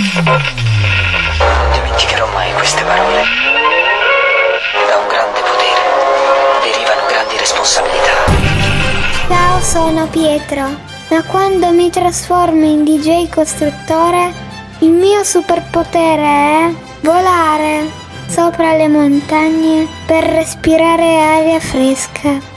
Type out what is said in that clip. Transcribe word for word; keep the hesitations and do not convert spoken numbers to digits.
Non dimenticherò mai queste parole. Da un grande potere derivano grandi responsabilità. Ciao, sono Pietro. Ma quando mi trasformo in D J costruttore, il mio superpotere è volare sopra le montagne per respirare aria fresca.